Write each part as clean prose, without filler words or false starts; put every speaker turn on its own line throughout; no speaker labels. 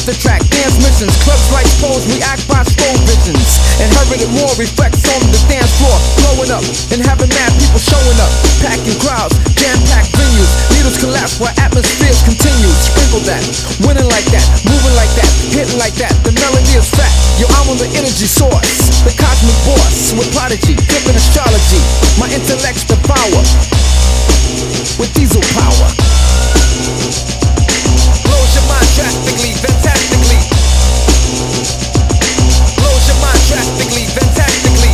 track, dance missions, clubs like pros react by slow visions. Inherited more reflects on the dance floor, blowing up and having mad people showing up, packing crowds, jam-packed venues. Needles collapse while atmospheres continue. Sprinkle that, winning like that, moving like that, hitting like that. The melody is fat. Yo, I'm on the energy source, the cosmic boss with prodigy, flipping astrology. My intellect's the power with diesel power. Blows your mind drastically, fantastically. Blows your mind drastically, fantastically.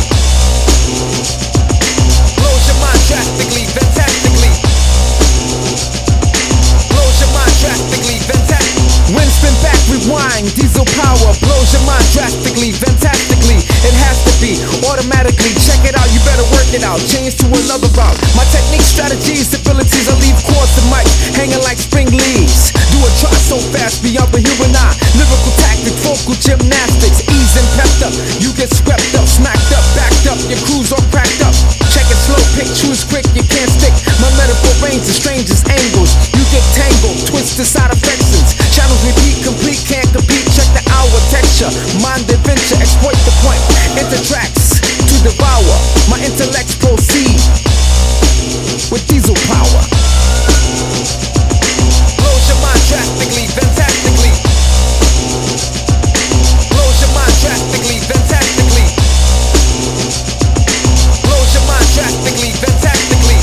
Blows your mind drastically, fantastically. Blows your mind drastically, fantastically. Wind spin back, rewind, diesel power. Blows your mind drastically, fantastically. It has to be automatically. Check it out, you better work it out. Change to another route. My technique, strategies, abilities, I leave chords and mic hanging like spring leaves. Do a try so fast beyond the human eye. Lyrical tactics, vocal gymnastics, ease and pepped up. You get swept up, smacked up, backed up. Your crew's all cracked up. Check it slow, pick, choose quick, you can't stick. My metaphor range the strangest angles. You get tangled, twisted side affections. Channels repeat, complete, can't compete. Check the hour texture, mind adventure, exploit the point. Enter tracks to devour. My intellects proceed with diesel power. Blows your mind drastically, fantastically. Blows your mind drastically, fantastically. Blows your mind drastically, fantastically.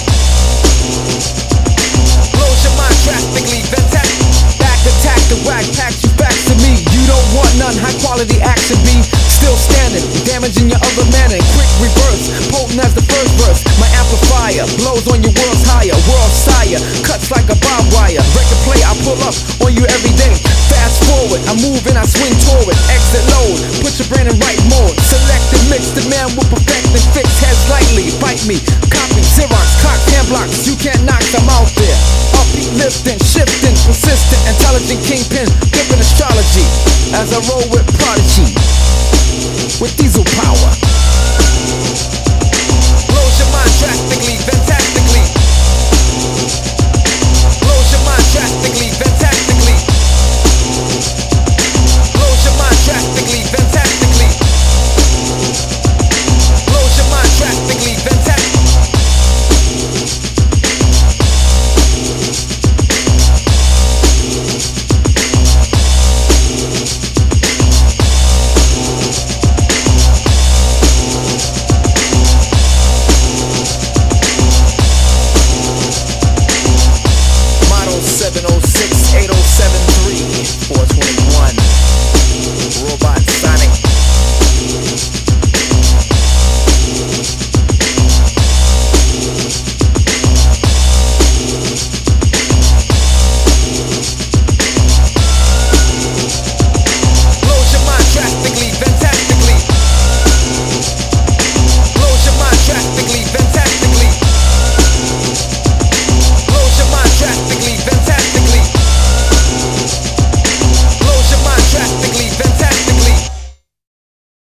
Blows your mind drastically, fantastically. Back attack, the whack packs you back to me. You don't want none, high quality action be still standing, damaging your other man in quick reverse, potent as the first verse. My amplifier blows on your world's higher, world sire, cuts like a barbed wire. Record play, I pull up on you every day. Fast forward, I move and I swing toward. Exit load, put your brain in right mode. Select and mix, the man will perfect and fix. Heads lightly, bite me, copy, Xerox, cock, hand blocks. You can't knock them out there. Upbeat, lifting, shifting, persistent, intelligent kingpin, flipping astrology. As I roll with